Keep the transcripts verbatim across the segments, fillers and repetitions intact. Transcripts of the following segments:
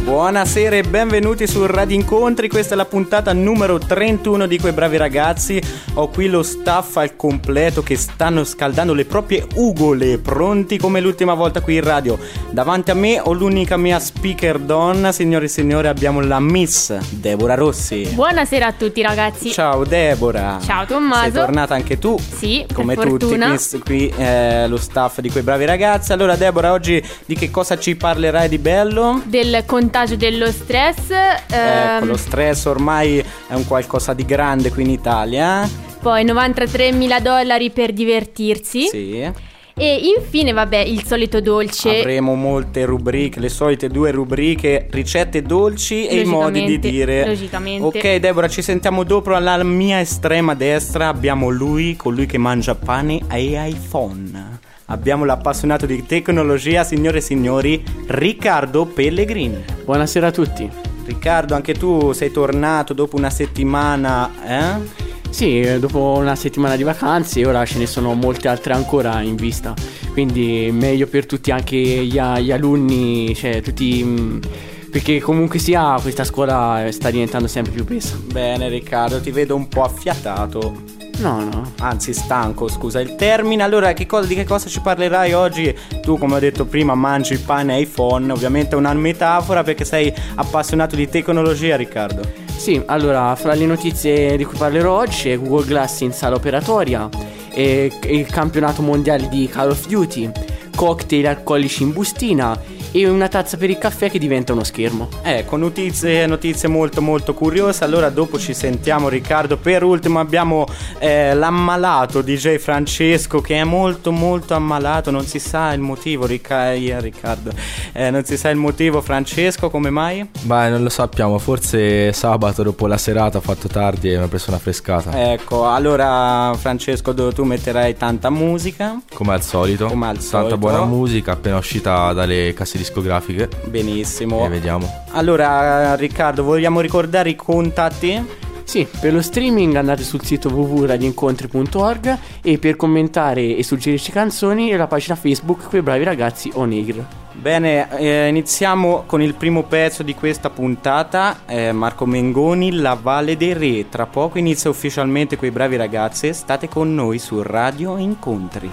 Buonasera e benvenuti su Radio Incontri, questa è la puntata numero trentuno di Quei Bravi Ragazzi. Ho qui lo staff al completo che stanno scaldando le proprie ugole, pronti come l'ultima volta qui in radio. Davanti a me ho l'unica mia speaker donna, signore e signori, abbiamo la Miss Deborah Rossi. Buonasera a tutti ragazzi. Ciao Deborah. Ciao Tommaso. Sei tornata anche tu? Sì, come per tutti fortuna. qui, qui eh, lo staff di Quei Bravi Ragazzi. Allora Deborah, oggi di che cosa ci parlerai di bello? Del contagio dello stress. Ecco, ehm, lo stress ormai è un qualcosa di grande qui in Italia. eh? Poi novantatremila dollari per divertirsi. Sì. E infine vabbè il solito dolce. Avremo molte rubriche, le solite due rubriche, ricette dolci e i modi di dire. Logicamente. Ok Deborah, ci sentiamo dopo. Alla mia estrema destra abbiamo lui, colui che mangia pane e iPhone. Abbiamo l'appassionato di tecnologia, signore e signori, Riccardo Pellegrini. Buonasera a tutti. Riccardo, anche tu sei tornato dopo una settimana, eh? Sì, dopo una settimana di vacanze, ora ce ne sono molte altre ancora in vista. Quindi meglio per tutti, anche gli, gli alunni, cioè tutti... Mh, perché comunque sia questa scuola sta diventando sempre più pesa. Bene Riccardo, ti vedo un po' affiatato. No, no. Anzi stanco, scusa il termine. Allora che cosa, di che cosa ci parlerai oggi? Tu, come ho detto prima, mangi il pane e iPhone. Ovviamente è una metafora perché sei appassionato di tecnologia, Riccardo. Sì, allora fra le notizie di cui parlerò oggi c'è Google Glass in sala operatoria, e, e il campionato mondiale di Call of Duty, cocktail alcolici in bustina e una tazza per il caffè che diventa uno schermo. Ecco, notizie, notizie molto molto curiose. Allora dopo ci sentiamo Riccardo. Per ultimo abbiamo eh, l'ammalato D J Francesco, che è molto molto ammalato. Non si sa il motivo, Ricca- eh, Riccardo eh, Non si sa il motivo, Francesco, come mai? Beh, non lo sappiamo, forse sabato dopo la serata ho fatto tardi e mi ho preso una frescata. Ecco, allora Francesco, dove tu metterai tanta musica. Come al solito, Come al tanta solito. buona musica appena uscita dalle casse discografiche. Benissimo. E vediamo. Allora Riccardo, vogliamo ricordare i contatti? Sì, per lo streaming andate sul sito w w w punto radioincontri punto org e per commentare e suggerirci canzoni la pagina Facebook Quei Bravi Ragazzi on air. Bene, eh, iniziamo con il primo pezzo di questa puntata, eh, Marco Mengoni, La Valle dei Re. Tra poco inizia ufficialmente Quei Bravi Ragazzi, state con noi su Radio Incontri.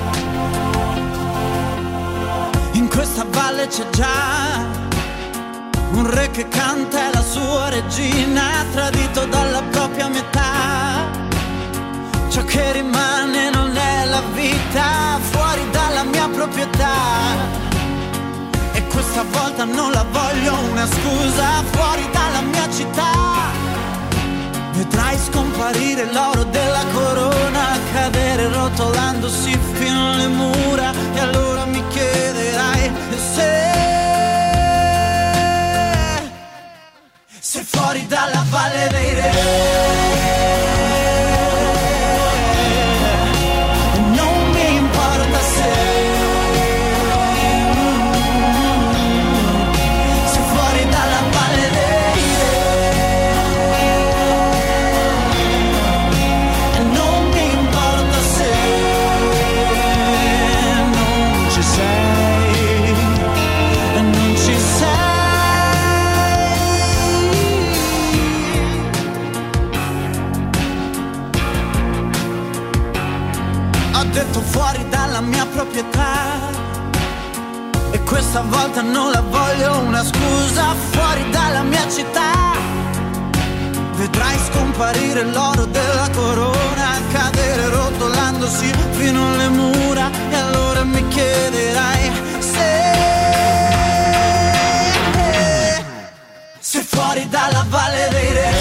In questa valle c'è già un re che canta e la sua regina, tradito dalla propria metà. Ciò che rimane non è la vita, fuori dalla mia proprietà. E questa volta non la voglio una scusa, fuori dalla mia città. Vedrai scomparire l'oro della corona, cadere rotolandosi fino alle mura. E allora mi chiederai se sei fuori dalla valle dei re. Non mi importa se sei fuori dalla valle dei re. Non mi importa se non ci sei, non ci sei. Ho detto fuori dalla mia proprietà, e questa volta non la voglio una scusa, fuori dalla mia città. Vedrai scomparire l'oro della corona, cadere rotolandosi fino alle mura. E allora mi chiederai se sei fuori dalla valle dei re.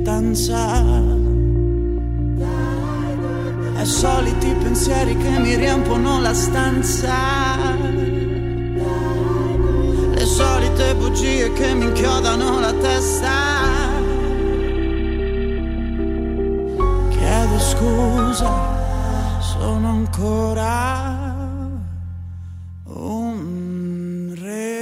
Ai soliti pensieri che mi riempiono tempo non la stanza. Le solite bugie che mi inchiodano la testa. Chiedo scusa, sono ancora un re.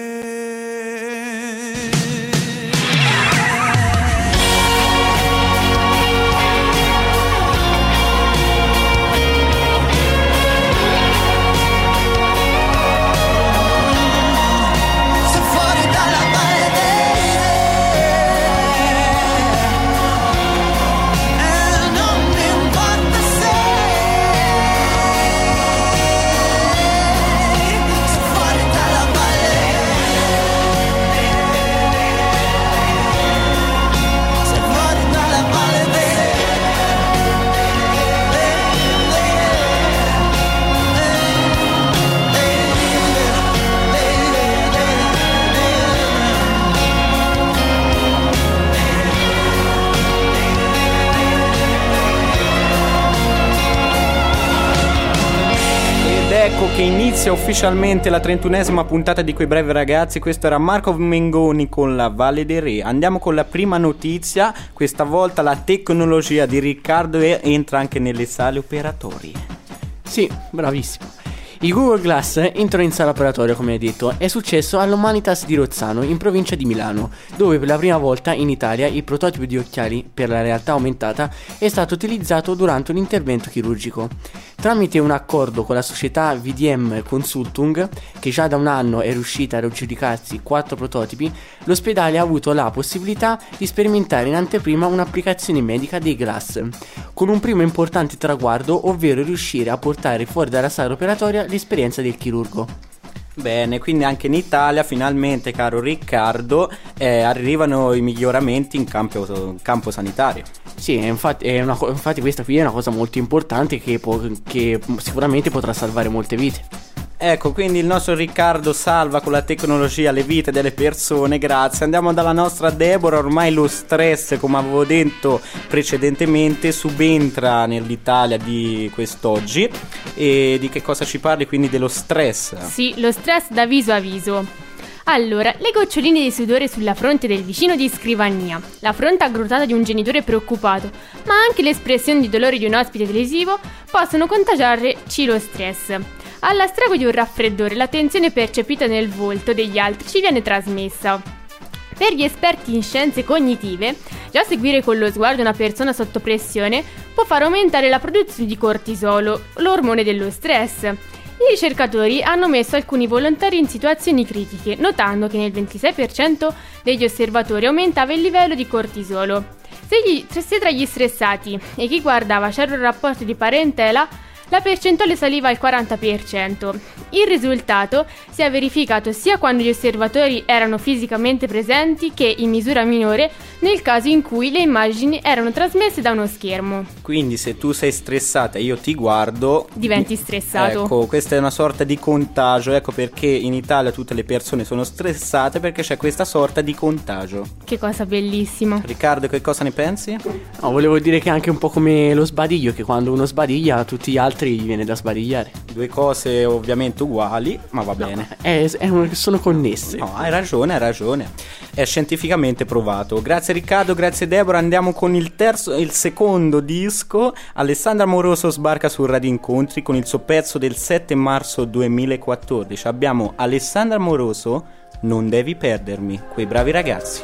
Ecco che inizia ufficialmente la trentunesima puntata di Quei Bravi Ragazzi. Questo era Marco Mengoni con La Valle dei Re. Andiamo con la prima notizia. Questa volta la tecnologia di Riccardo entra anche nelle sale operatorie. Sì, bravissimo. I Google Glass entrano in sala operatoria, come hai detto. È successo all'Humanitas di Rozzano, in provincia di Milano, dove per la prima volta in Italia il prototipo di occhiali per la realtà aumentata è stato utilizzato durante un intervento chirurgico. Tramite un accordo con la società V D M Consulting, che già da un anno è riuscita a aggiudicarsi quattro prototipi, l'ospedale ha avuto la possibilità di sperimentare in anteprima un'applicazione medica dei Glass, con un primo importante traguardo, ovvero riuscire a portare fuori dalla sala operatoria l'esperienza del chirurgo. Bene, quindi anche in Italia finalmente, caro Riccardo, eh, arrivano i miglioramenti in campo, in campo sanitario. Sì, infatti, è una, infatti questa qui è una cosa molto importante che, può, che sicuramente potrà salvare molte vite. Ecco, quindi il nostro Riccardo salva con la tecnologia le vite delle persone, grazie. Andiamo dalla nostra Deborah. Ormai lo stress, come avevo detto precedentemente, subentra nell'Italia di quest'oggi. E di che cosa ci parli quindi dello stress? Sì, lo stress da viso a viso. Allora, le goccioline di sudore sulla fronte del vicino di scrivania, la fronte aggrottata di un genitore preoccupato, ma anche l'espressione di dolore di un ospite televisivo possono contagiarci lo stress. Alla stregua di un raffreddore, la tensione percepita nel volto degli altri ci viene trasmessa. Per gli esperti in scienze cognitive, già seguire con lo sguardo una persona sotto pressione può far aumentare la produzione di cortisolo, l'ormone dello stress. I ricercatori hanno messo alcuni volontari in situazioni critiche, notando che nel ventisei per cento degli osservatori aumentava il livello di cortisolo. Se, gli, se tra gli stressati e chi guardava c'era un rapporto di parentela, la percentuale saliva al quaranta per cento. Il risultato si è verificato sia quando gli osservatori erano fisicamente presenti che, in misura minore, nel caso in cui le immagini erano trasmesse da uno schermo. Quindi se tu sei stressata e io ti guardo, diventi stressato. Ecco, questa è una sorta di contagio. Ecco perché in Italia tutte le persone sono stressate, perché c'è questa sorta di contagio. Che cosa bellissima. Riccardo, che cosa ne pensi? No, volevo dire che è anche un po' come lo sbadiglio, che quando uno sbadiglia tutti gli altri gli viene da sbadigliare. Due cose ovviamente uguali, ma va bene. No, è, è, sono connesse. No, hai ragione, hai ragione. È scientificamente provato. Grazie Riccardo, grazie Deborah. Andiamo con il terzo, il secondo disco. Alessandra Moroso sbarca su Radio Incontri con il suo pezzo del sette marzo duemilaquattordici. Abbiamo Alessandra Moroso, Non devi perdermi, Quei Bravi Ragazzi.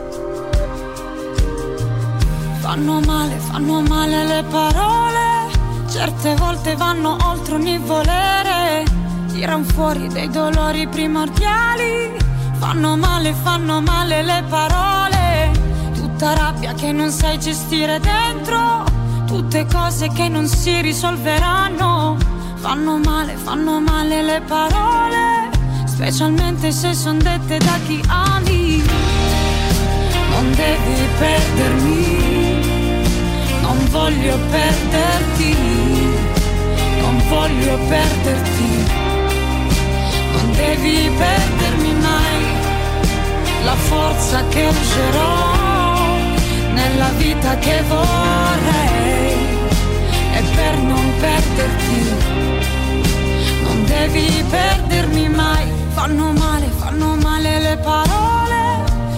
Fanno male, fanno male le parole, certe volte vanno oltre ogni volere, tiran fuori dei dolori primordiali. Fanno male, fanno male le parole, tutta rabbia che non sai gestire dentro, tutte cose che non si risolveranno. Fanno male, fanno male le parole, specialmente se son dette da chi ami. Non devi perdermi, non voglio perderti, non voglio perderti, non devi perdermi mai. La forza che userò nella vita che vorrei è per non perderti.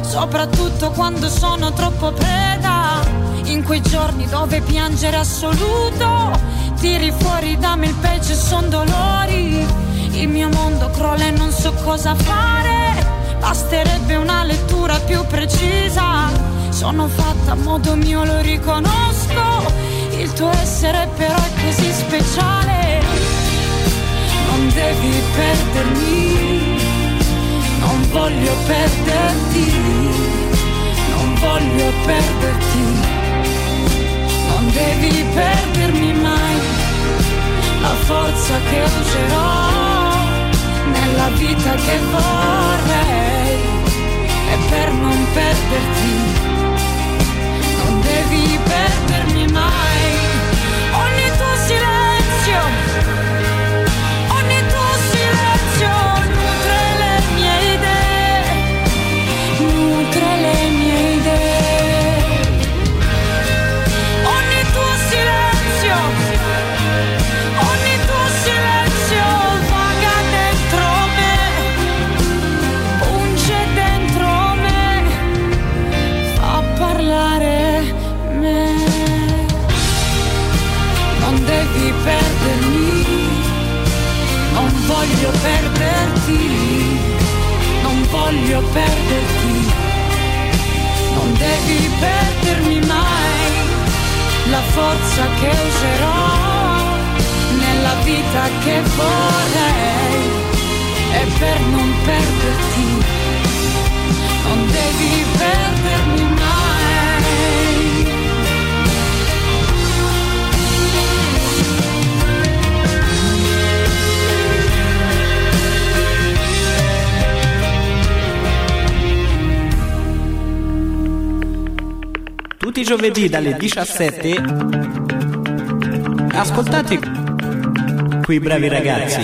soprattutto quando sono troppo preda. In quei giorni dove piangere assoluto, tiri fuori da me il peggio e son dolori. Il mio mondo crolla e non so cosa fare, basterebbe una lettura più precisa. Sono fatta a modo mio, lo riconosco, il tuo essere però è così speciale. Non devi perdermi, non voglio perderti, non voglio perderti. Non devi perdermi mai, la forza che userò nella vita che vorrei è per non perderti. Non devi perdermi mai, ogni tuo silenzio, ogni tuo silenzio nutre le mie idee, nutre le mie idee. Ogni tuo silenzio, ogni tuo silenzio vaga dentro me, unge dentro me, fa parlare me. Non devi perdermi, non voglio perderti, non voglio perderti. Non devi perdermi mai, la forza che userò nella vita che vorrei è per non perderti. Non devi perdermi mai. Tutti i giovedì dalle diciassette ascoltate Quei Bravi Ragazzi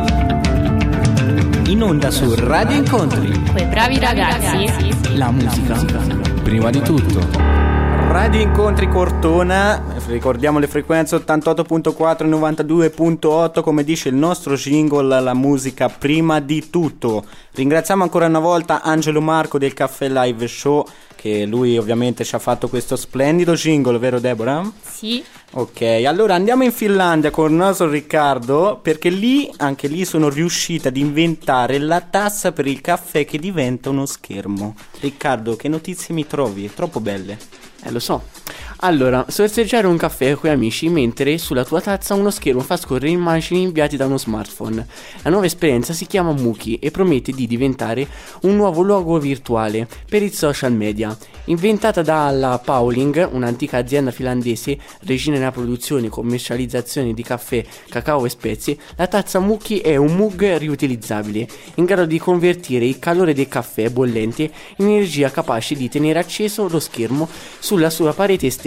in onda su Radio Incontri. Quei Bravi Ragazzi, La musica Prima di tutto. Radio Incontri Cortona, ricordiamo le frequenze ottantotto virgola quattro e novantadue virgola otto, come dice il nostro jingle, la musica prima di tutto. Ringraziamo ancora una volta Angelo Marco del Caffè Live Show, che lui ovviamente ci ha fatto questo splendido jingle, vero Deborah? Sì. Ok, allora andiamo in Finlandia con il nostro Riccardo, perché lì, anche lì sono riuscita ad inventare la tazza per il caffè che diventa uno schermo. Riccardo, che notizie mi trovi? Troppo belle. Eh, lo so. Allora, sorseggiare un caffè con gli amici mentre sulla tua tazza uno schermo fa scorrere immagini inviate da uno smartphone. La nuova esperienza si chiama Muki e promette di diventare un nuovo luogo virtuale per i social media. Inventata dalla Pauling, un'antica azienda finlandese regina nella produzione e commercializzazione di caffè, cacao e spezie, la tazza Muki è un mug riutilizzabile in grado di convertire il calore del caffè bollente in energia capace di tenere acceso lo schermo sulla sua parete esterna.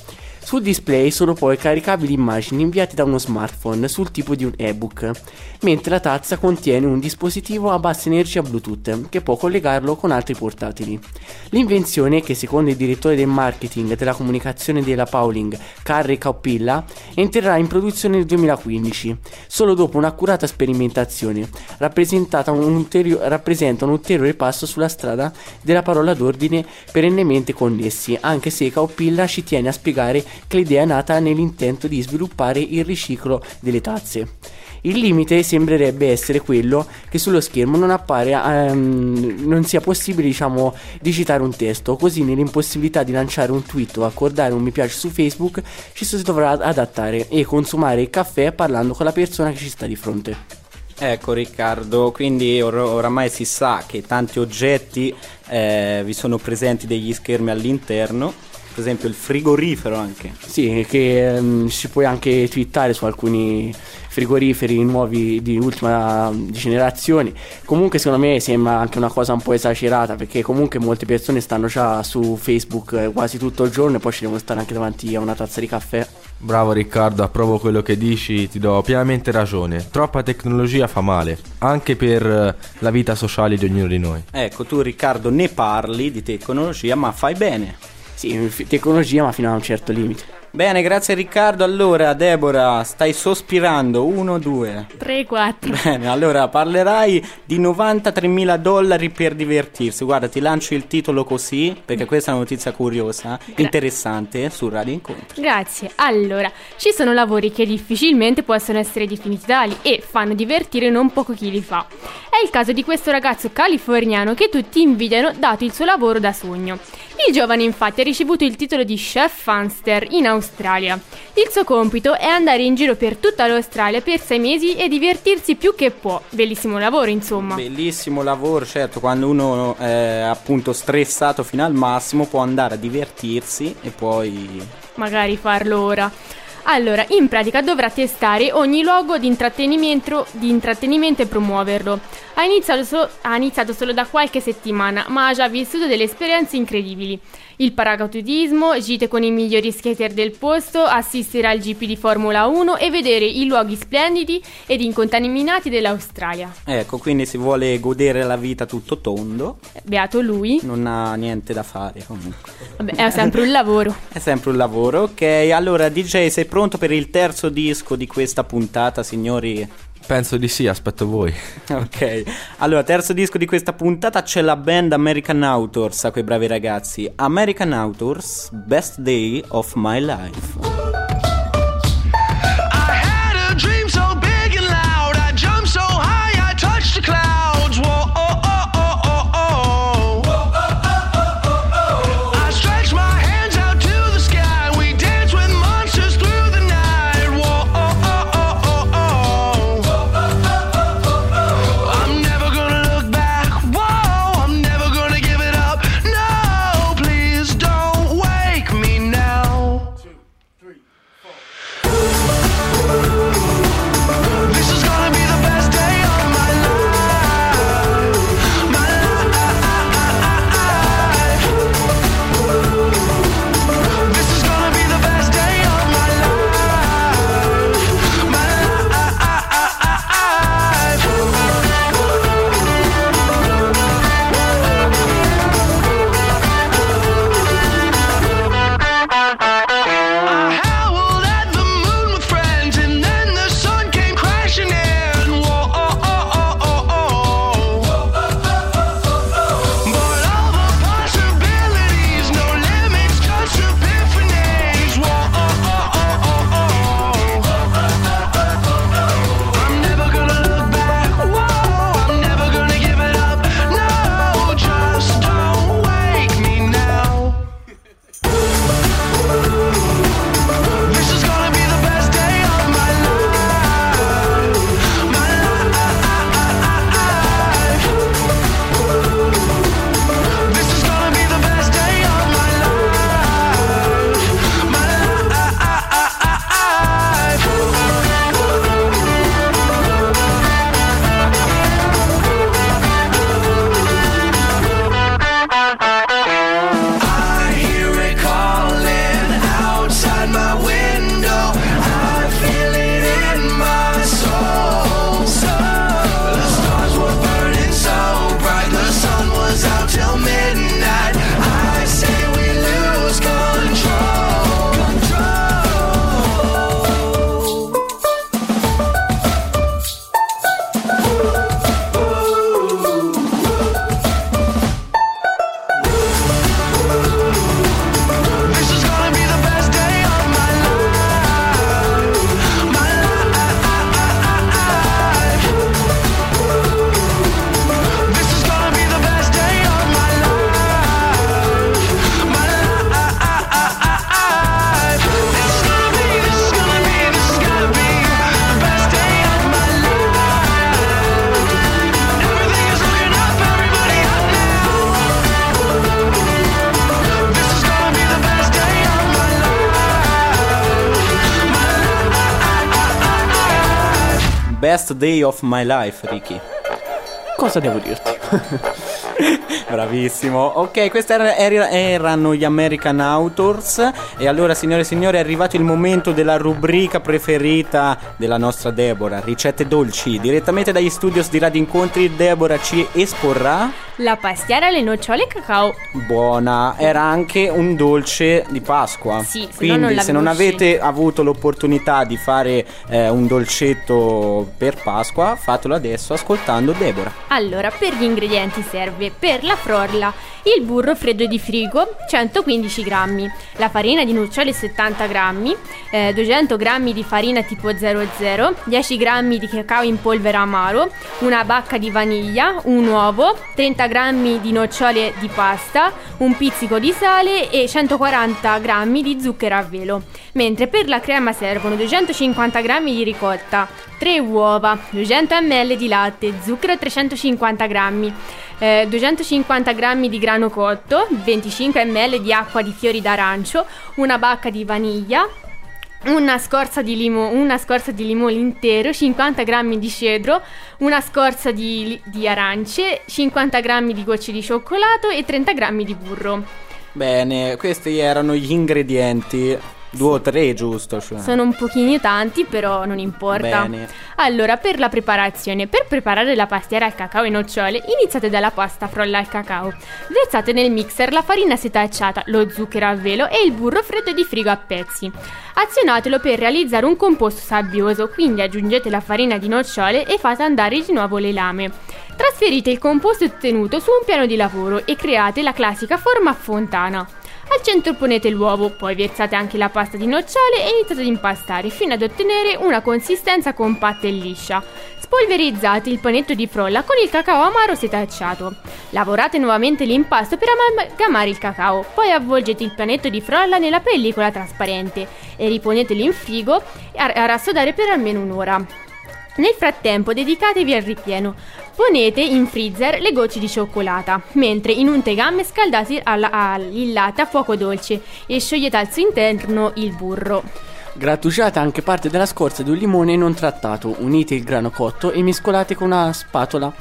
Sul display sono poi caricabili immagini inviate da uno smartphone sul tipo di un ebook, mentre la tazza contiene un dispositivo a bassa energia Bluetooth che può collegarlo con altri portatili. L'invenzione, che secondo il direttore del marketing e della comunicazione della Pauling, Karri Kauppila, entrerà in produzione nel duemilaquindici, solo dopo un'accurata sperimentazione, rappresentata un ulterio- rappresenta un ulteriore passo sulla strada della parola d'ordine perennemente connessi, anche se Kauppila ci tiene a spiegare che l'idea è nata nell'intento di sviluppare il riciclo delle tazze. Il limite sembrerebbe essere quello che sullo schermo non appare um, non sia possibile, diciamo, digitare un testo, così nell'impossibilità di lanciare un tweet o accordare un mi piace su Facebook ci si dovrà adattare e consumare il caffè parlando con la persona che ci sta di fronte. Ecco Riccardo, quindi or- oramai si sa che tanti oggetti eh, vi sono presenti degli schermi all'interno. Per esempio il frigorifero anche. Sì, che um, si può anche twittare su alcuni frigoriferi nuovi di ultima generazione. Comunque secondo me sembra anche una cosa un po' esagerata, perché comunque molte persone stanno già su Facebook eh, quasi tutto il giorno e poi ci devono stare anche davanti a una tazza di caffè. Bravo Riccardo, approvo quello che dici, ti do pienamente ragione. Troppa tecnologia fa male, anche per la vita sociale di ognuno di noi. Ecco, tu Riccardo ne parli di tecnologia, ma fai bene. Sì, tecnologia, ma fino a un certo limite. Bene, grazie Riccardo. Allora, Deborah, stai sospirando. Uno, due. tre, quattro. Bene, allora parlerai di novantatremila dollari per divertirsi. Guarda, ti lancio il titolo così, perché questa è una notizia curiosa, Gra- interessante, su Radio Incontri. Grazie. Allora, ci sono lavori che difficilmente possono essere definiti tali e fanno divertire non poco chi li fa. È il caso di questo ragazzo californiano che tutti invidiano dato il suo lavoro da sogno. Il giovane infatti ha ricevuto il titolo di chef funster in Australia. Il suo compito è andare in giro per tutta l'Australia per sei mesi e divertirsi più che può. Bellissimo lavoro, insomma. Bellissimo lavoro, certo, quando uno è appunto stressato fino al massimo può andare a divertirsi e poi Magari farlo ora. Allora, in pratica dovrà testare ogni luogo di intrattenimento, di intrattenimento e promuoverlo. Ha iniziato, so- ha iniziato solo da qualche settimana, ma ha già vissuto delle esperienze incredibili. Il paracadutismo, gite con i migliori skater del posto, assistere al G P di Formula uno e vedere i luoghi splendidi ed incontaminati dell'Australia. ecco, quindi si vuole godere la vita tutto tondo, Beato lui. non ha niente da fare comunque. Vabbè, è sempre un lavoro. È sempre un lavoro, ok. Allora D J, sei pronto per il terzo disco di questa puntata, signori? Penso di sì, aspetto voi. Ok, allora terzo disco di questa puntata c'è la band American Authors, a quei bravi ragazzi. American Authors, Best Day of My Life. I had a dream so big and loud. I jumped so high, I touched the clouds. Whoa, oh, oh, oh, oh, oh. Whoa, oh, oh, oh, oh, oh. I stretched my hands out to the sky. We danced with monsters through the night. Whoa, oh, oh, oh, oh, oh. Whoa, oh, oh, oh, oh. I'm never gonna look back. Whoa, I'm never gonna give it up. No, please don't wake me now. This is gonna be the best day of my life. My life. This is gonna be the best day of my life. My I howled at the moon with friends, and then the sun came crashing in. Whoa, oh, oh, oh, oh, oh. But all the possibilities, no limits, just epiphanies. Whoa, oh, oh, oh, oh, oh. I'm never gonna look back. Whoa, I'm never gonna give it up. No, just don't wake me now. This is gonna be the best day of my life. My life. This is gonna be the best day of my life. My I hear it calling outside my window. I feel it in my soul. The stars were burning so bright. The sun was out till midnight. I say we lose control. This is gonna be the best day of my life. My life. This is gonna be the best day of my life. My life. This is gonna be, this is gonna be, this is gonna be the best day of my life. Everything is looking up, everybody up now. This is gonna be the best day of my life. Best Day of My Life, Ricky. Cosa devo dirti? Bravissimo. Ok, questi er- er- erano gli American Authors. E allora, signore e signori, è arrivato il momento della rubrica preferita della nostra Deborah, ricette dolci. Direttamente dagli studios di Radio Incontri, Deborah ci esporrà La pastiera alle nocciole e cacao. Buona, era anche un dolce di Pasqua. Sì, se no quindi non se non l'avevo avete avuto l'opportunità di fare eh, un dolcetto per Pasqua, fatelo adesso ascoltando Deborah. Allora, per gli ingredienti serve per la frolla il burro freddo di frigo centoquindici grammi, la farina di nocciole settanta grammi, eh, duecento grammi di farina tipo zero zero, dieci grammi di cacao in polvere amaro, una bacca di vaniglia, un uovo, trenta grammi di nocciole di pasta, un pizzico di sale e centoquaranta grammi di zucchero a velo. Mentre per la crema servono duecentocinquanta grammi di ricotta, tre uova, duecento millilitri di latte, zucchero trecentocinquanta grammi, eh, duecentocinquanta grammi di grano cotto, venticinque millilitri di acqua di fiori d'arancio, una bacca di vaniglia, una scorza di limone, una scorza di limone intero, cinquanta grammi di cedro, una scorza di, di arance, cinquanta grammi di gocce di cioccolato e trenta grammi di burro. Bene, questi erano gli ingredienti. Due o tre, giusto? Cioè. Sono un pochino tanti, però non importa. Bene. Allora, per la preparazione, per preparare la pastiera al cacao e nocciole, iniziate dalla pasta frolla al cacao. Versate nel mixer la farina setacciata, lo zucchero a velo e il burro freddo di frigo a pezzi. Azionatelo per realizzare un composto sabbioso, quindi aggiungete la farina di nocciole e fate andare di nuovo le lame. Trasferite il composto ottenuto su un piano di lavoro e create la classica forma a fontana. Al centro ponete l'uovo, poi versate anche la pasta di nocciole e iniziate ad impastare fino ad ottenere una consistenza compatta e liscia. Spolverizzate il panetto di frolla con il cacao amaro setacciato. Lavorate nuovamente l'impasto per amalgamare il cacao, poi avvolgete il panetto di frolla nella pellicola trasparente e riponetelo in frigo a, a rassodare per almeno un'ora. Nel frattempo dedicatevi al ripieno. Ponete in freezer le gocce di cioccolata, mentre in un tegame scaldate alla, al, il latte a fuoco dolce e sciogliete al suo interno il burro. Grattugiate anche parte della scorza di un limone non trattato, unite il grano cotto e mescolate con una spatola.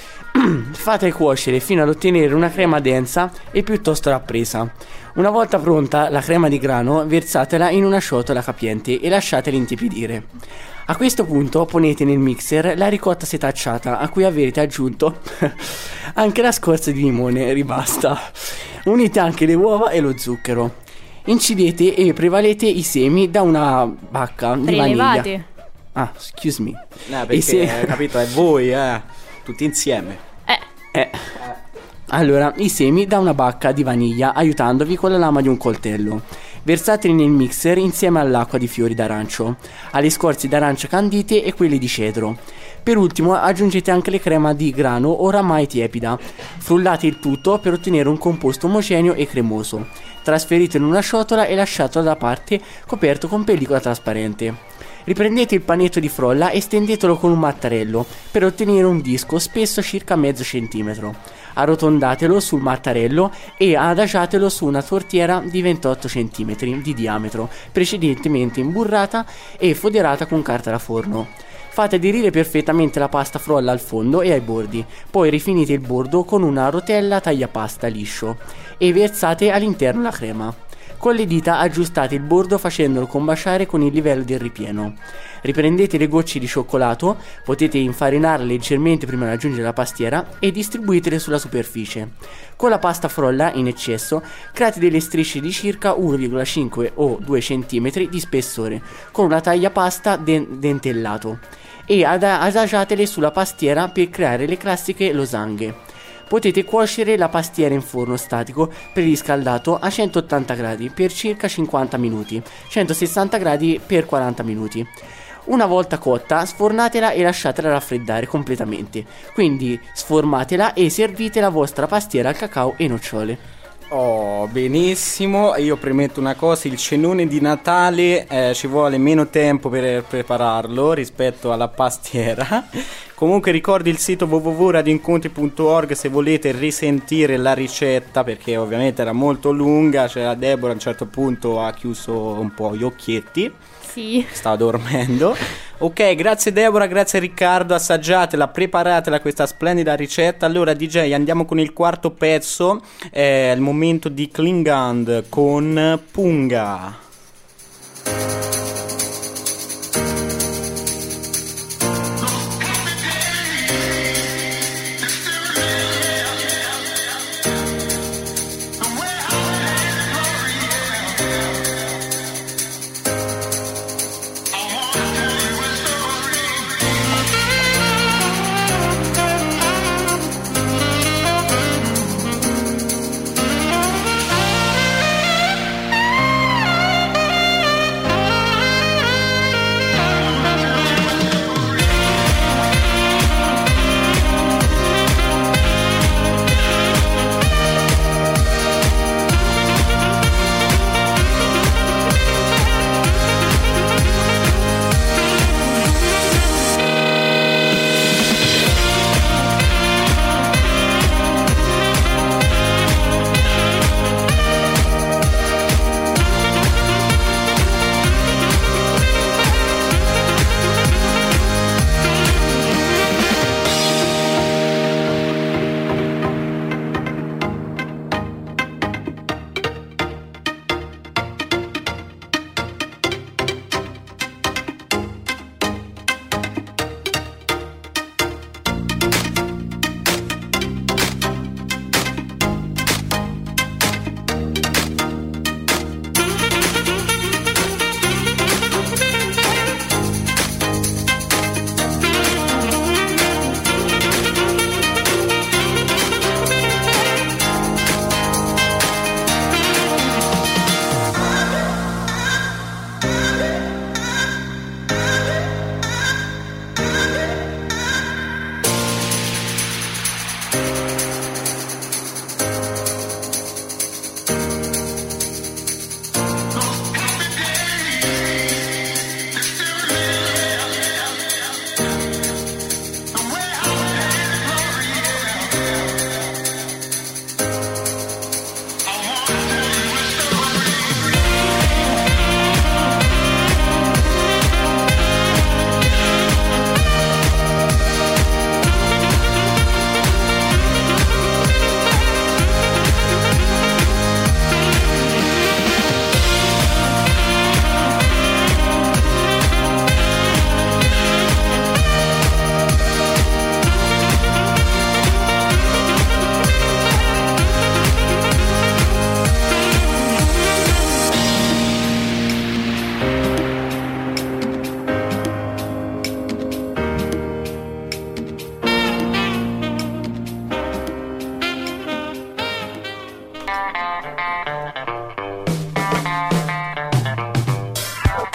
Fate cuocere fino ad ottenere una crema densa e piuttosto rappresa. Una volta pronta la crema di grano, versatela in una ciotola capiente e lasciatela intiepidire. A questo punto ponete nel mixer la ricotta setacciata a cui avete aggiunto anche la scorza di limone rimasta. Unite anche le uova e lo zucchero. Incidete e prevalete i semi da una bacca di Prelevate. vaniglia. Ah, excuse me. Eh, perché, E se- eh, capito, è voi, eh, tutti insieme. Eh, Eh. Allora, i semi da una bacca di vaniglia aiutandovi con la lama di un coltello. Versateli nel mixer insieme all'acqua di fiori d'arancio, alle scorze d'arancia candite e quelle di cedro. Per ultimo aggiungete anche le crema di grano oramai tiepida. Frullate il tutto per ottenere un composto omogeneo e cremoso. Trasferitelo in una ciotola e lasciatelo da parte coperto con pellicola trasparente. Riprendete il panetto di frolla e stendetelo con un mattarello per ottenere un disco spesso circa mezzo centimetro. Arrotondatelo sul mattarello e adagiatelo su una tortiera di ventotto centimetri di diametro, precedentemente imburrata e foderata con carta da forno. Fate aderire perfettamente la pasta frolla al fondo e ai bordi, poi rifinite il bordo con una rotella tagliapasta liscio e versate all'interno la crema. Con le dita aggiustate il bordo facendolo combaciare con il livello del ripieno. Riprendete le gocce di cioccolato, potete infarinarle leggermente prima di aggiungere la pastiera e distribuitele sulla superficie. Con la pasta frolla in eccesso create delle strisce di circa uno virgola cinque o due centimetri di spessore con una taglia pasta den- dentellato e ad- adagiatele sulla pastiera per creare le classiche losanghe. Potete cuocere la pastiera in forno statico preriscaldato a centottanta gradi per circa cinquanta minuti, centosessanta gradi per quaranta minuti. Una volta cotta, sfornatela e lasciatela raffreddare completamente. Quindi sformatela e servite la vostra pastiera al cacao e nocciole. Oh, benissimo. Io premetto una cosa: il cenone di Natale eh, ci vuole meno tempo per prepararlo rispetto alla pastiera. Comunque ricordi il sito w w w punto radioincontri punto org se volete risentire la ricetta, perché ovviamente era molto lunga. Cioè la Deborah a un certo punto ha chiuso un po' gli occhietti, sì. stava dormendo. Ok, grazie Deborah, grazie Riccardo, assaggiatela, preparatela questa splendida ricetta. Allora D J, andiamo con il quarto pezzo, è il momento di Klingand con Punga.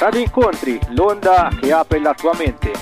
Radio Incontri, l'onda che apre la tua mente.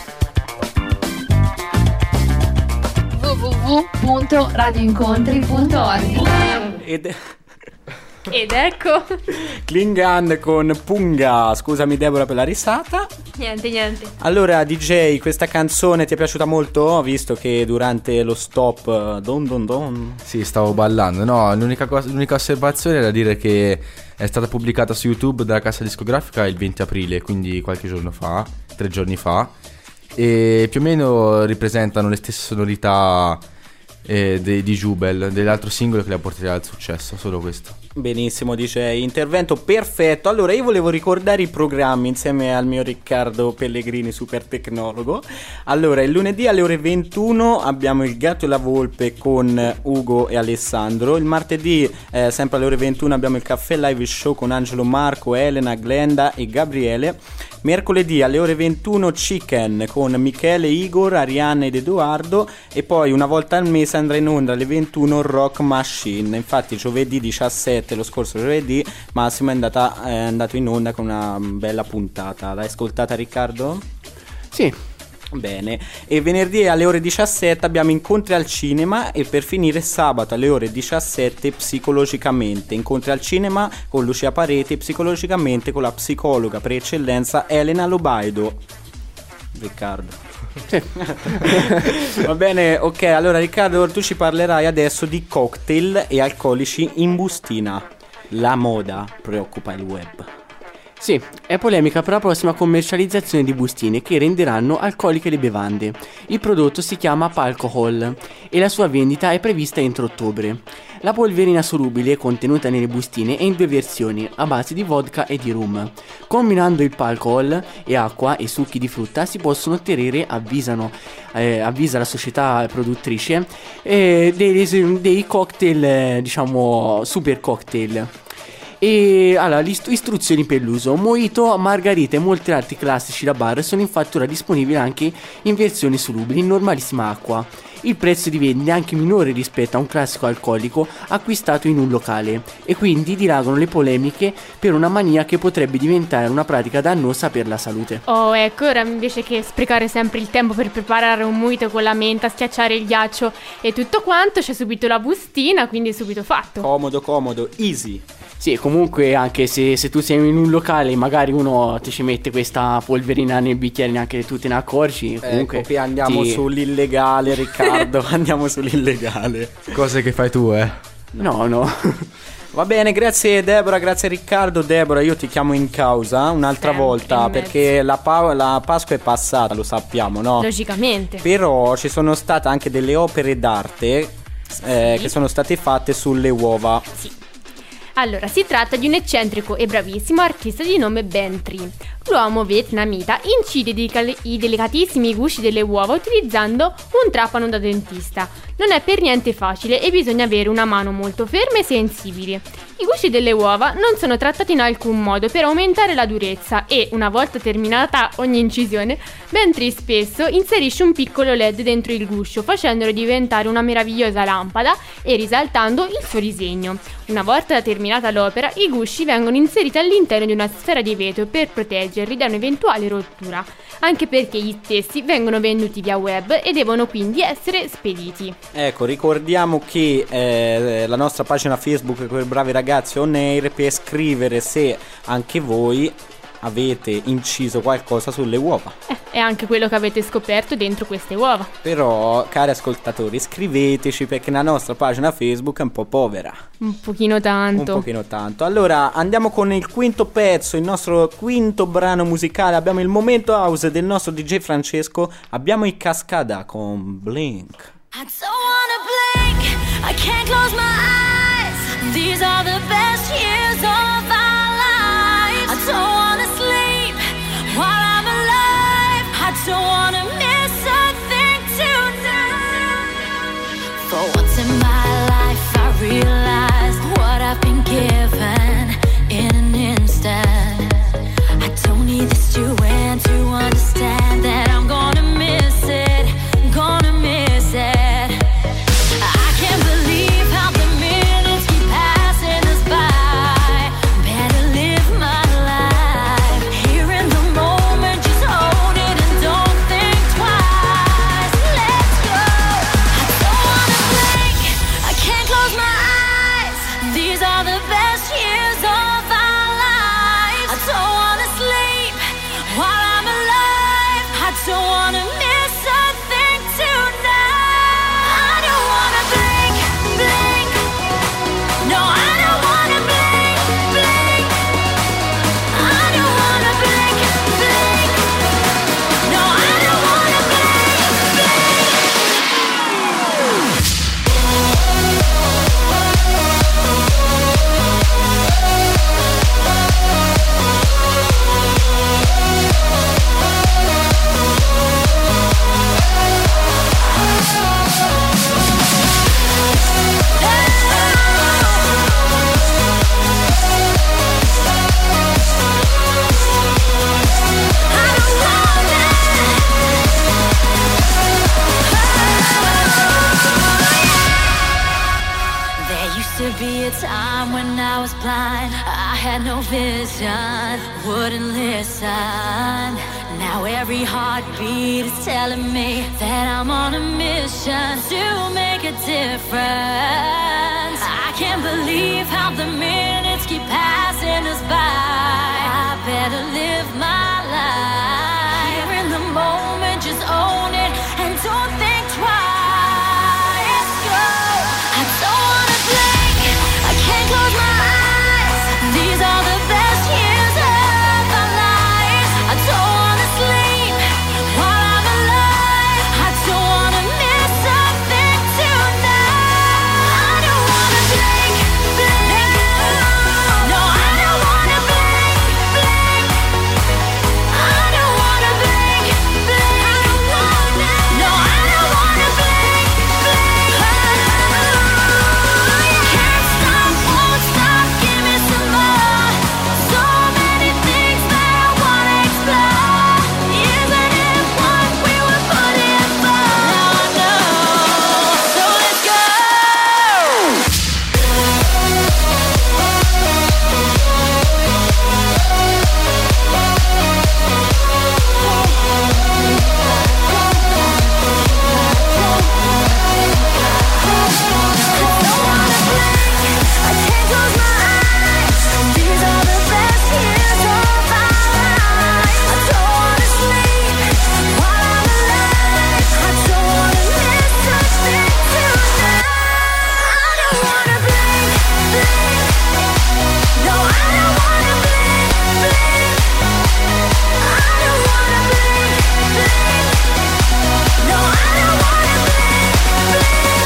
w w w punto radio incontri punto org. Ed... Ed ecco. Klingan con Punga. Scusami Deborah per la risata. Niente, niente. Allora D J, questa canzone ti è piaciuta molto? Ho visto che durante lo stop don don don. Sì, stavo ballando. No, l'unica, cosa, l'unica osservazione era dire che è stata pubblicata su YouTube dalla casa discografica il venti aprile, quindi qualche giorno fa, tre giorni fa, e più o meno ripresentano le stesse sonorità eh, de, di Jubel, dell'altro singolo che le ha portate al successo, solo questo. Benissimo, dice, intervento perfetto. Allora io volevo ricordare i programmi insieme al mio Riccardo Pellegrini, super tecnologo. Allora il lunedì alle ore ventuno abbiamo Il Gatto e la Volpe con Ugo e Alessandro. Il martedì eh, sempre alle ore ventuno abbiamo il Caffè Live Show con Angelo, Marco, Elena, Glenda e Gabriele. Mercoledì alle ore ventuno Chicken con Michele, Igor, Arianna ed Edoardo. E poi una volta al mese andrà in onda alle ventuno Rock Machine. Infatti giovedì diciassette, lo scorso giovedì, Massimo è, andata, è andato in onda con una bella puntata. L'hai ascoltata, Riccardo? Sì. Bene. E venerdì alle ore diciassette abbiamo Incontri al Cinema. E per finire sabato alle ore diciassette Psicologicamente. Incontri al Cinema con Lucia Pareti, Psicologicamente con la psicologa per eccellenza Elena Lobaido. Riccardo. Sì. Va bene, ok, allora Riccardo, tu ci parlerai adesso di cocktail e alcolici in bustina. La moda preoccupa il web. Sì, è polemica per la prossima commercializzazione di bustine che renderanno alcoliche le bevande. Il prodotto si chiama Palcohol e la sua vendita è prevista entro ottobre. La polverina solubile contenuta nelle bustine è in due versioni, a base di vodka e di rum. Combinando il Palcohol e acqua e succhi di frutta si possono ottenere, avvisano, eh, avvisa la società produttrice, eh, dei, dei cocktail, eh, diciamo, super cocktail. E allora, le istruzioni per l'uso: mojito, margarita e molti altri classici da bar sono infatti ora disponibili anche in versioni solubili in normalissima acqua. Il prezzo di vendita è anche minore rispetto a un classico alcolico acquistato in un locale e quindi dilagano le polemiche per una mania che potrebbe diventare una pratica dannosa per la salute. Oh, ecco, ora invece che sprecare sempre il tempo per preparare un mojito con la menta, schiacciare il ghiaccio e tutto quanto, c'è subito la bustina, quindi è subito fatto. Comodo, comodo, easy. Sì, comunque anche se, se tu sei in un locale, magari uno ti ci mette questa polverina nel bicchiere, neanche tu te ne accorgi. Comunque ecco, qui andiamo ti... sull'illegale, Riccardo. Andiamo sull'illegale. Cose che fai tu, eh? No, no. Va bene, grazie Deborah, grazie Riccardo. Deborah, io ti chiamo in causa un'altra Sempre volta in mezzo. perché la, pa- la Pasqua è passata, lo sappiamo, no? Logicamente. Però ci sono state anche delle opere d'arte eh, Sì. che sono state fatte sulle uova. Sì. Allora, si tratta di un eccentrico e bravissimo artista di nome Ben Tri. L'uomo vietnamita incide i delica- i delicatissimi gusci delle uova utilizzando un trapano da dentista. Non è per niente facile e bisogna avere una mano molto ferma e sensibile. I gusci delle uova non sono trattati in alcun modo per aumentare la durezza e, una volta terminata ogni incisione, Ben Tri spesso inserisce un piccolo L E D dentro il guscio, facendolo diventare una meravigliosa lampada e risaltando il suo disegno. Una volta terminata l'opera, i gusci vengono inseriti all'interno di una sfera di vetro per proteggerli da un'eventuale rottura, anche perché gli stessi vengono venduti via web e devono quindi essere spediti. Ecco, ricordiamo che eh, la nostra pagina Facebook per bravi ragazzi on air, per scrivere se anche voi avete inciso qualcosa sulle uova. Eh, è anche quello che avete scoperto dentro queste uova. Però, cari ascoltatori, scriveteci perché la nostra pagina Facebook è un po' povera. Un pochino tanto. Un pochino tanto. Allora, andiamo con il quinto pezzo, il nostro quinto brano musicale. Abbiamo il momento house del nostro D J Francesco. Abbiamo i Cascada con Blink. I don't wanna blink, I can't close my eyes. These are the best years of our lives. I don't wanna sleep while I'm alive. I don't wanna miss a thing tonight. For once in my life I realized what I've been given in an instant. I don't need this to end to understand that I'm gonna miss it, gonna miss it. I can't believe how the minutes keep passing us by. Better live my life here in the be a time when I was blind. I had no vision, wouldn't listen. Now every heartbeat is telling me that I'm on a mission to make a difference. I can't believe how the minutes keep passing us by. I better live my life. Here in the moment, just own it and don't think twice. Go. I don't wanna blink, I can't close my eyes. These are the best years of our lives. I don't wanna sleep while I'm alive. I don't wanna miss a thing tonight. I don't wanna blink, blink. No, I don't wanna blink, blink. I don't wanna blink, blink. I don't wanna. No, I don't wanna blink, blink. Can't stop, won't stop, give me some more. So many things that I wanna explore. Isn't it what we were put in for? Now I know, so let's go. I can't close my eyes. These are the best years of my life. I don't wanna sleep while I'm alive. I don't wanna miss a thing tonight. I don't wanna blink, blink. No, I don't wanna blink, blink. I don't wanna blink, blink. No, I don't wanna blink, blink.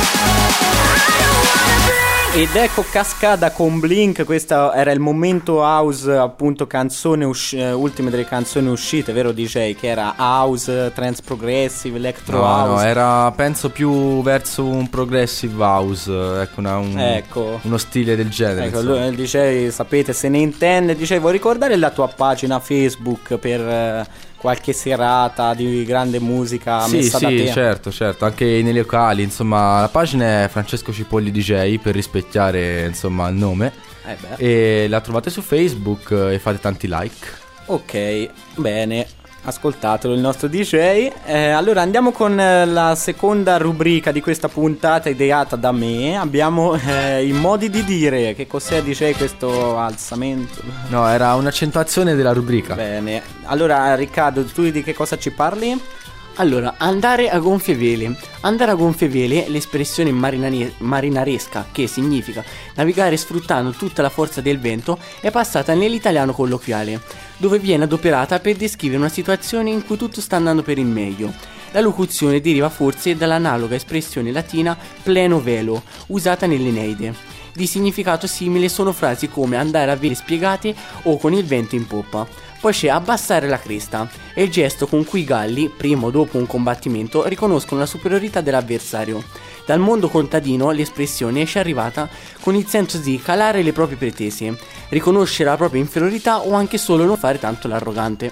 I don't wanna blink. Ed ecco Cascada con Blink. Questo era il momento house, appunto, canzone usci- eh, ultime delle canzoni uscite, vero D J? Che era house, trance progressive, electro No, house. no, era penso più verso un progressive house, ecco, una- un- Ecco. uno stile del genere. Ecco, insomma. lui, il D J, sapete, se ne intende. D J, vuoi ricordare la tua pagina Facebook per eh, qualche serata di grande musica Sì, messa da sì, te? certo, certo, anche nei locali, insomma, la pagina è Francesco Cipolli D J per rispecchiare, insomma, il nome. Eh beh. E la trovate su Facebook eh, e fate tanti like. Ok, bene, ascoltatelo il nostro D J. Eh, allora andiamo con eh, la seconda rubrica di questa puntata ideata da me. Abbiamo eh, i modi di dire. Che cos'è, D J, questo alzamento? No, era un'accentuazione della rubrica. Bene, allora Riccardo, tu di che cosa ci parli? Allora, andare a gonfie vele. Andare a gonfie vele è l'espressione marinane- marinaresca che significa navigare sfruttando tutta la forza del vento, è passata nell'italiano colloquiale, dove viene adoperata per descrivere una situazione in cui tutto sta andando per il meglio. La locuzione deriva forse dall'analoga espressione latina pleno velo, usata nell'Eneide. Di significato simile sono frasi come andare a vele spiegate o con il vento in poppa. Poi c'è abbassare la cresta, è il gesto con cui i galli, prima o dopo un combattimento, riconoscono la superiorità dell'avversario. Dal mondo contadino l'espressione esce arrivata con il senso di calare le proprie pretese, riconoscere la propria inferiorità o anche solo non fare tanto l'arrogante.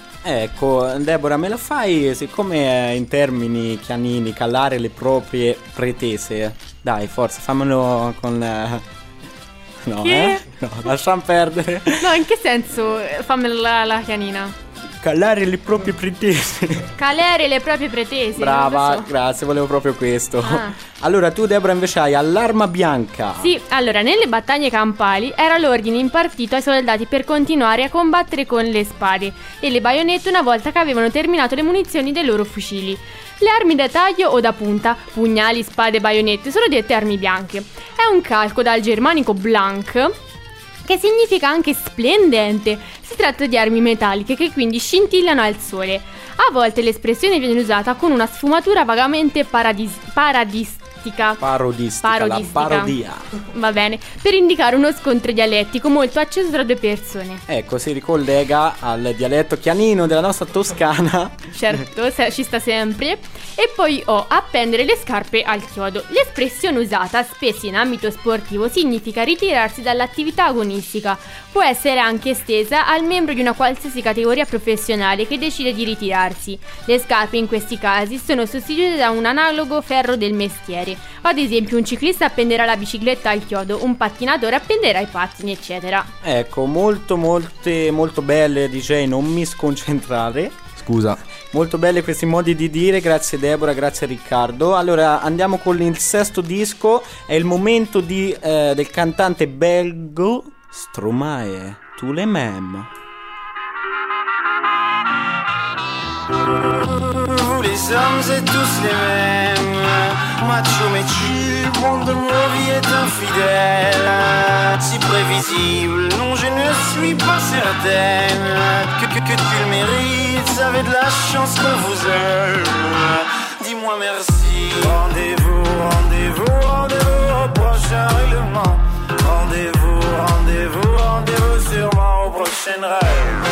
Ecco, Deborah, me la fai, siccome è in termini chianini, calare le proprie pretese? Dai, forza, fammelo con... eh, No, Che? eh? No, lasciamo perdere. No, in che senso? Fammela la, la chianina. Calare le proprie pretese. Calere le proprie pretese. Brava, non lo so. grazie, volevo proprio questo. Ah. Allora, tu, Deborah, invece hai all'arma bianca. Sì, allora, nelle battaglie campali era l'ordine impartito ai soldati per continuare a combattere con le spade e le baionette una volta che avevano terminato le munizioni dei loro fucili. Le armi da taglio o da punta, pugnali, spade e baionette, sono dette armi bianche. È un calco dal germanico blanc, che significa anche splendente. Si tratta di armi metalliche che quindi scintillano al sole. A volte l'espressione viene usata con una sfumatura vagamente paradis- paradistica. Parodistica, Parodistica. la parodia. Va bene, per indicare uno scontro dialettico molto acceso tra due persone. Ecco, si ricollega al dialetto chianino della nostra Toscana. Certo, se- ci sta sempre. E poi ho appendere le scarpe al chiodo. L'espressione usata spesso in ambito sportivo significa ritirarsi dall'attività agonistica. Può essere anche estesa al membro di una qualsiasi categoria professionale che decide di ritirarsi. Le scarpe in questi casi sono sostituite da un analogo ferro del mestiere. altri. Ad esempio, un ciclista appenderà la bicicletta al chiodo, un pattinatore appenderà i pattini, eccetera. Ecco, molto molte molto belle, D J, non mi sconcentrare. Scusa. Molto belle questi modi di dire, grazie Deborah, grazie Riccardo. Allora andiamo con il sesto disco, è il momento di, eh, del cantante belgo Stromae, Tous les mêmes. Vous les hommes êtes tous les mêmes, macho mais tu, monde de ma vie est infidèle, si prévisible, non je ne suis pas certaine que, que, que tu le mérites, vous avez de la chance qu'on vous aime, dis-moi merci. Rendez-vous, rendez-vous, rendez-vous au prochain règlement, rendez-vous, rendez-vous, rendez-vous sûrement au prochain rêve.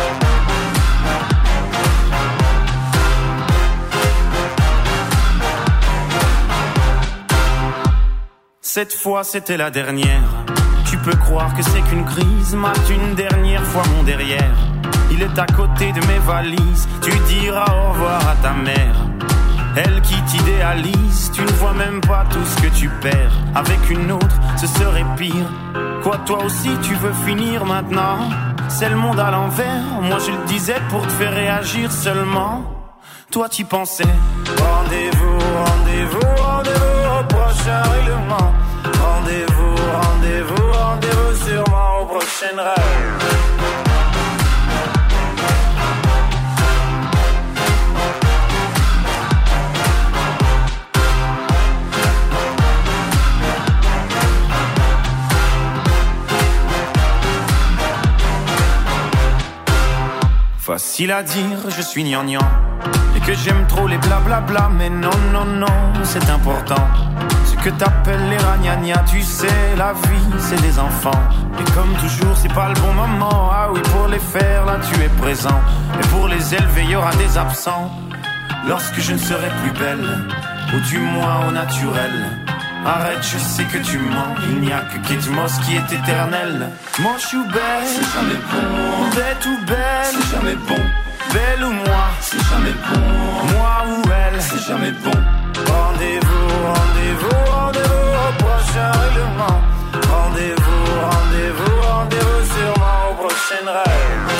Cette fois c'était la dernière. Tu peux croire que c'est qu'une crise, mate une dernière fois mon derrière. Il est à côté de mes valises, tu diras au revoir à ta mère. Elle qui t'idéalise, tu ne vois même pas tout ce que tu perds. Avec une autre, ce serait pire. Quoi, toi aussi tu veux finir maintenant? C'est le monde à l'envers, moi je le disais pour te faire réagir seulement. Toi t'y pensais. Rendez-vous, rendez-vous, rendez-vous au prochain règlement. Rendez-vous, rendez-vous, rendez-vous sûrement au prochain rêve. Facile à dire, je suis gnangnan, et que j'aime trop les blablabla, mais non, non, non, c'est important. Ce que t'appelles les ragnagnas, tu sais, la vie, c'est des enfants. Et comme toujours, c'est pas le bon moment, ah oui, pour les faire, là, tu es présent. Et pour les élever, il y aura des absents. Lorsque je ne serai plus belle, ou du moins au naturel. Arrête, je sais que tu mens, il n'y a que Kate Moss qui est éternel. Moche ou belle, c'est jamais bon. Bête ou belle, c'est jamais bon. Belle ou moi, c'est jamais bon. Moi ou elle, c'est jamais bon. Rendez-vous, rendez-vous, rendez-vous au prochain règlement. Rendez-vous, rendez-vous, rendez-vous sûrement au prochain rêve.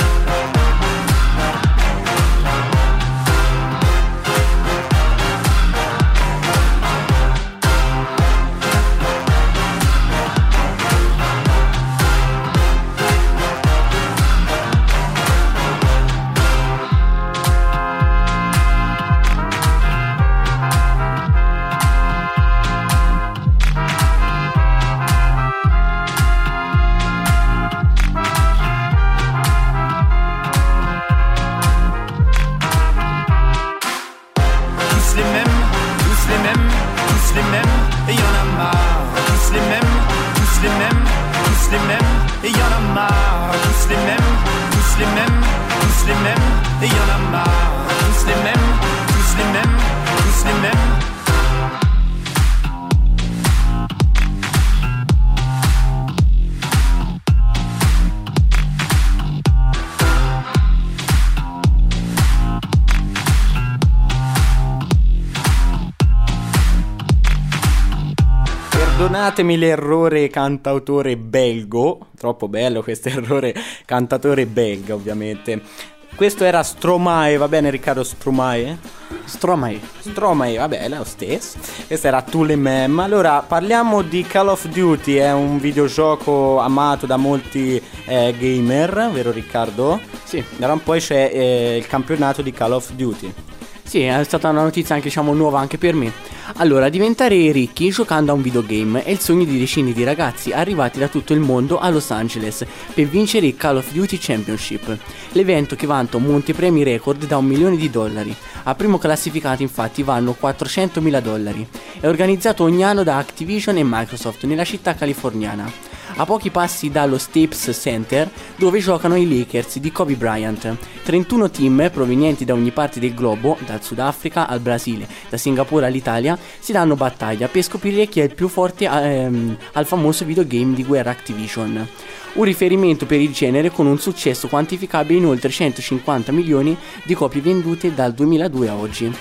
Perdonatemi l'errore cantautore belgo, troppo bello questo errore cantatore belga ovviamente. Questo era Stromae, va bene Riccardo? Stromae? Stromae. Stromae, vabbè, è lo stesso. Questo era Tous les mêmes. Allora, parliamo di Call of Duty, è un videogioco amato da molti eh, gamer, vero Riccardo? Sì. Da un po' c'è eh, il campionato di Call of Duty. Sì, è stata una notizia anche, diciamo, nuova anche per me. Allora, diventare ricchi giocando a un videogame è il sogno di decine di ragazzi arrivati da tutto il mondo a Los Angeles per vincere il Call of Duty Championship, l'evento che vanta un montepremi record da un milione di dollari. A primo classificato infatti vanno quattrocentomila dollari. È organizzato ogni anno da Activision e Microsoft nella città californiana, a pochi passi dallo Staples Center dove giocano i Lakers di Kobe Bryant. trentuno team provenienti da ogni parte del globo, dal Sudafrica al Brasile, da Singapore all'Italia, si danno battaglia per scoprire chi è il più forte ehm, al famoso videogame di guerra Activision. Un riferimento per il genere con un successo quantificabile in oltre centocinquanta milioni di copie vendute dal duemiladue a oggi.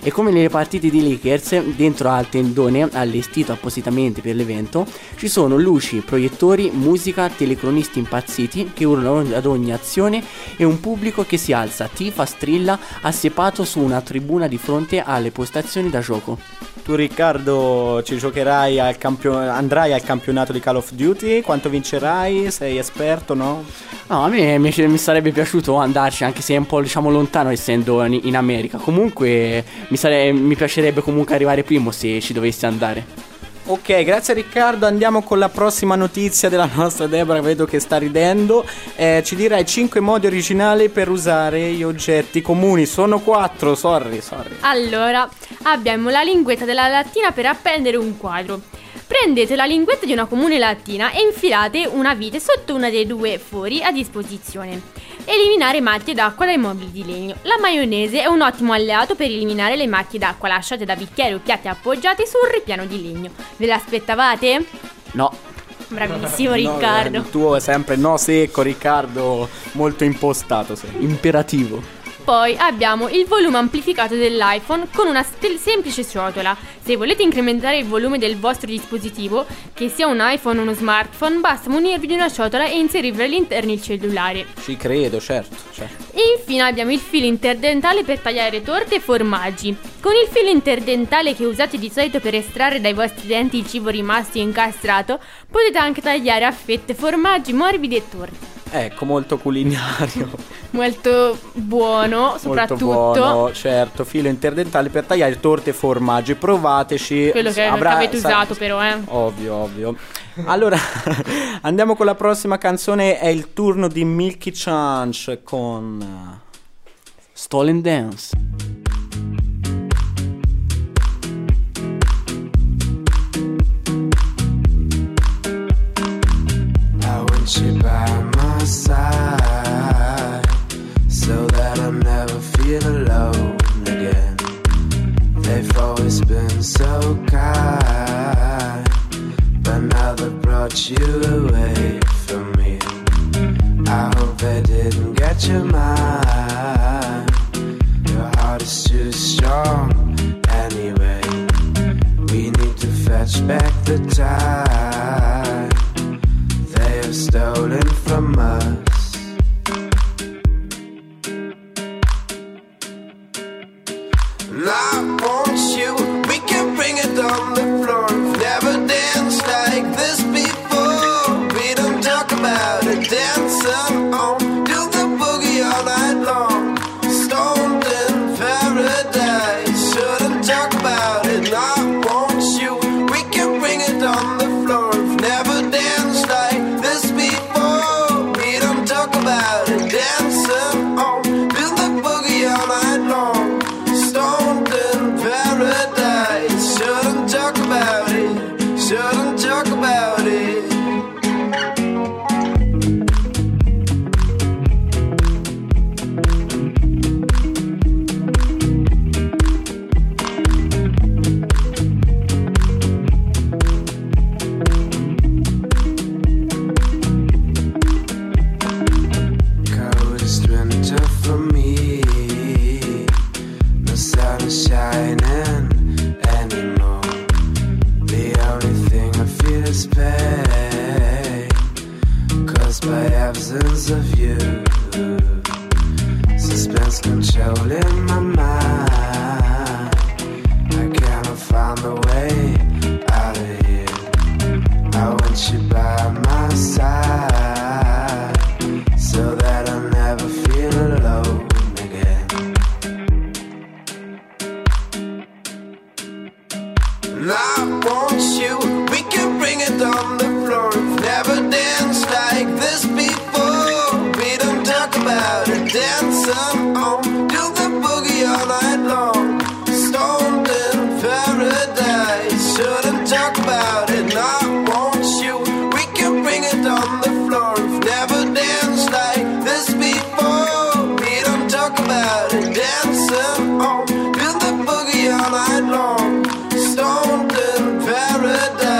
E come nelle partite di Lakers, dentro al tendone allestito appositamente per l'evento ci sono luci, proiettori, musica, telecronisti impazziti che urlano ad ogni azione e un pubblico che si alza, tifa, strilla, assiepato su una tribuna di fronte alle postazioni da gioco. Tu Riccardo ci giocherai al campio- andrai al campionato di Call of Duty? Quanto vincerai? Sei esperto, no? No, a me mi, mi sarebbe piaciuto andarci, anche se è un po', diciamo, lontano essendo in, in America. Comunque mi, sare- mi piacerebbe comunque arrivare primo se ci dovessi andare. Ok, grazie Riccardo, andiamo con la prossima notizia della nostra Deborah, vedo che sta ridendo. eh, Ci dirai cinque modi originali per usare gli oggetti comuni. Sono quattro, sorry, sorry. Allora, abbiamo la linguetta della lattina per appendere un quadro. Prendete la linguetta di una comune lattina e infilate una vite sotto una dei due fori a disposizione. Eliminare macchie d'acqua dai mobili di legno. La maionese è un ottimo alleato per eliminare le macchie d'acqua lasciate da bicchieri o piatti appoggiati su un ripiano di legno. Ve l'aspettavate? No. Bravissimo Riccardo. No, il tuo è sempre no secco, Riccardo, molto impostato sei. Imperativo. Poi abbiamo il volume amplificato dell'iPhone con una stel- semplice ciotola. Se volete incrementare il volume del vostro dispositivo, che sia un iPhone o uno smartphone, basta munirvi di una ciotola e inserirvi all'interno il cellulare. Ci credo, certo, certo. E infine abbiamo il filo interdentale per tagliare torte e formaggi. Con il filo interdentale che usate di solito per estrarre dai vostri denti il cibo rimasto incastrato, potete anche tagliare a fette formaggi morbidi e torte. Ecco, molto culinario. Molto buono, soprattutto. Molto buono, certo, filo interdentale per tagliare torte e formaggi. Provateci. Quello che, Avrà, che avete sa- usato però, eh. Ovvio, ovvio. Allora, andiamo con la prossima canzone. È il turno di Milky Chance con Stolen Dance. I want you by my side so that I never feel alone again. They've always been so kind, but now they brought you away from me. I hope they didn't get your mind. Your heart is too strong anyway. We need to fetch back the time they have stolen from us. And I want you, we can bring it on the floor. We've never danced like this before. We don't talk about it, dancing on, do the boogie all night long. Stoned in paradise, shouldn't talk about it. And I want you, we can bring it on the floor. We've never danced like this before. We don't talk about it, dancing on, do the boogie all night long. Stoned in paradise, shouldn't talk about it, shouldn't talk about it. Coldest winter for me, no sun is shining anymore. The only thing I feel is pain, caused by absence of you. Suspense controlling my mind. I cannot find a way out of here. I want you by my side so that I'll never feel alone again. And I want you, we can bring it on the floor. We've never danced like this before. We don't talk about it, dancing on, do the boogie all night long. Stoned in paradise, shouldn't talk about it. And I want you, we can bring it on the floor. We've never danced like this before. We don't talk about it, dancing on, do the boogie all night long. Stoned in paradise.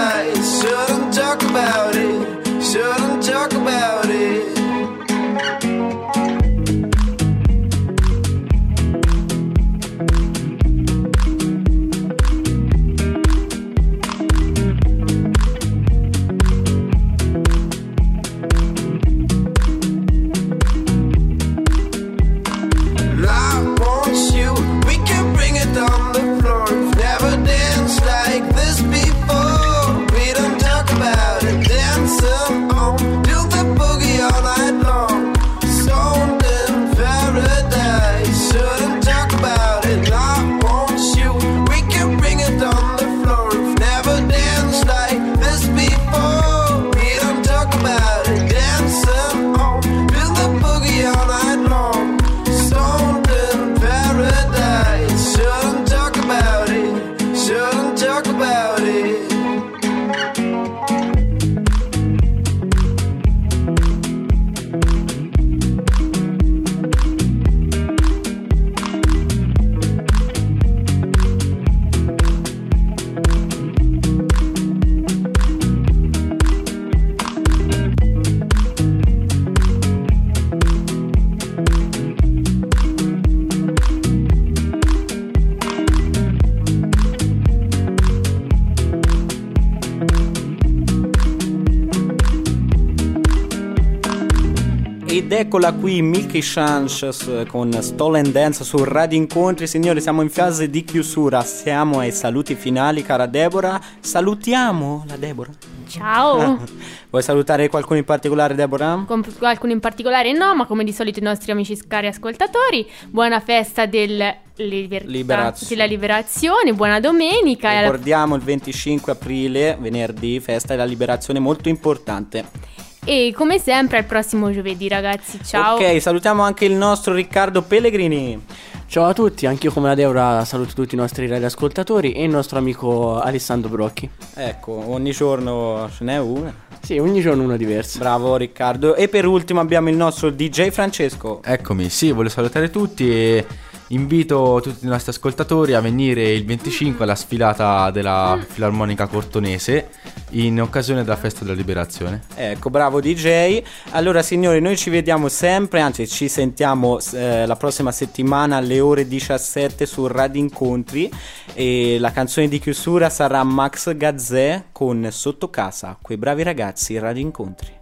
Ed eccola qui Milky Chance con Stolen Dance su Radio Incontri. Signori, siamo in fase di chiusura, siamo ai saluti finali, cara Deborah. Salutiamo la Deborah. Ciao. Vuoi salutare qualcuno in particolare, Deborah? Con qualcuno in particolare no, ma come di solito i nostri amici cari ascoltatori, buona festa del libertà, Liberazio- della liberazione, buona domenica. e alla- Ricordiamo il venticinque aprile, venerdì, festa della liberazione, molto importante. E come sempre al prossimo giovedì, ragazzi, ciao. Ok, salutiamo anche il nostro Riccardo Pellegrini. Ciao a tutti, anch'io come la Deborah saluto tutti i nostri radioascoltatori e il nostro amico Alessandro Brocchi. Ecco, ogni giorno ce n'è una. Sì, ogni giorno una diversa. Bravo Riccardo. E per ultimo abbiamo il nostro D J Francesco. Eccomi, sì, voglio salutare tutti e invito tutti i nostri ascoltatori a venire il venticinque alla sfilata della Filarmonica Cortonese in occasione della Festa della Liberazione. Ecco, bravo D J. Allora signori, noi ci vediamo sempre, anzi ci sentiamo eh, la prossima settimana alle ore diciassette su Radio Incontri. E la canzone di chiusura sarà Max Gazzè con Sotto Casa, quei bravi ragazzi, Radio Incontri.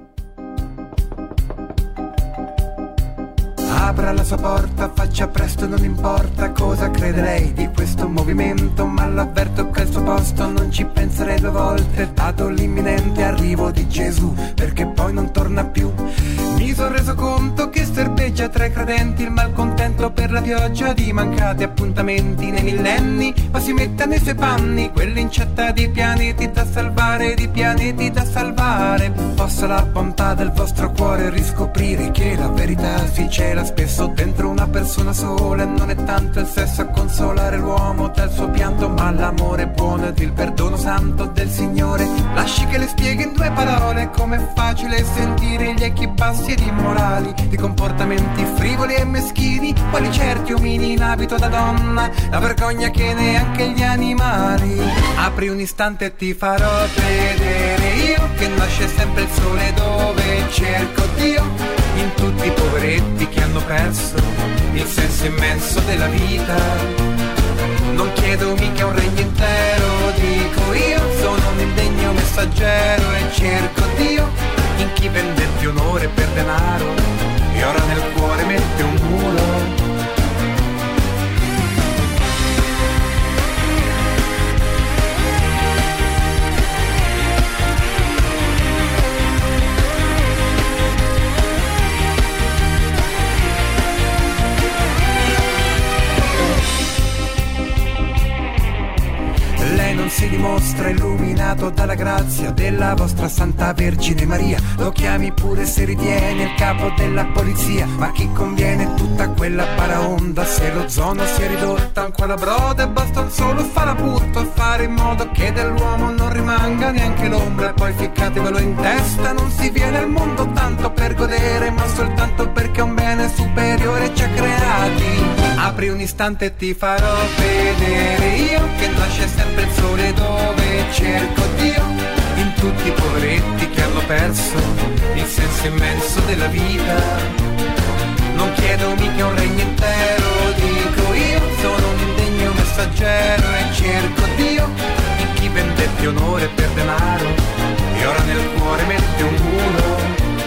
Apra la sua porta, faccia presto, non importa cosa crede lei di questo movimento, ma l'avverto che al suo posto non ci penserei due volte, dato l'imminente arrivo di Gesù, perché poi non torna più. Mi sono reso conto che serpeggia tra i credenti il malcontento per la pioggia di mancati appuntamenti nei millenni, ma si metta nei suoi panni quell'incetta di pianeti da salvare, di pianeti da salvare. Possa la bontà del vostro cuore riscoprire che la verità si cela spesso dentro una persona sola, e non è tanto il sesso a consolare l'uomo dal suo pianto, ma l'amore buono ed il perdono santo del Signore. Lasci che le spieghi in due parole com'è facile sentire gli echi bassi ed immorali di comportamenti frivoli e meschini, quali certi omini in abito da donna, la vergogna che neanche gli animali. Apri un istante e ti farò vedere io che nasce sempre il sole dove cerco Dio, in tutti i poveretti che hanno perso il senso immenso della vita. Non chiedo mica un regno intero, dico io sono un indegno messaggero e cerco Dio in chi vendette onore per denaro e ora nel cuore mette un muro. Non si dimostra illuminato dalla grazia della vostra Santa Vergine Maria, lo chiami pure se ritiene il capo della polizia, ma a chi conviene tutta quella paraonda se lo zono si è ridotta ancora broda e basta un solo faraputto a fare in modo che dell'uomo non rimanga neanche l'ombra, e poi ficcatevelo in testa, non si viene al mondo tanto per godere ma soltanto perché un bene superiore ci ha creati. Apri un istante e ti farò vedere io che nasce sempre il sole dove cerco Dio, in tutti i poveretti che hanno perso il senso immenso della vita. Non chiedo mica un regno intero, dico io sono un indegno messaggero e cerco Dio in chi vendette onore per denaro e ora nel cuore mette un muro.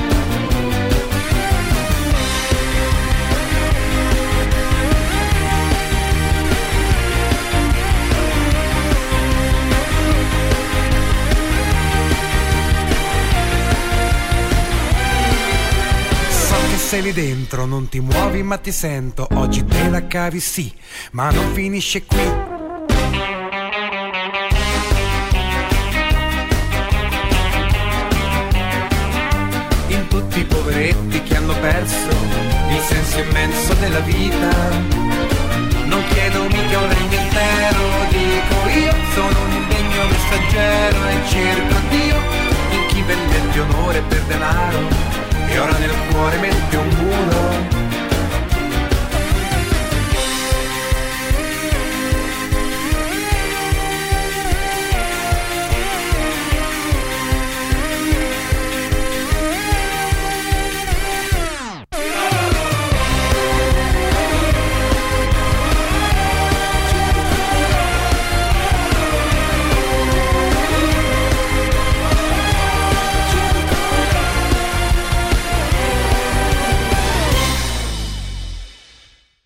Sei lì dentro, non ti muovi ma ti sento, oggi te la cavi sì, ma non finisce qui. In tutti i poveretti che hanno perso il senso immenso della vita, non chiedo mica un regno intero, dico io sono un indegno messaggero e cerco Dio in chi vendette onore per denaro e ora nel cuore mette un muro.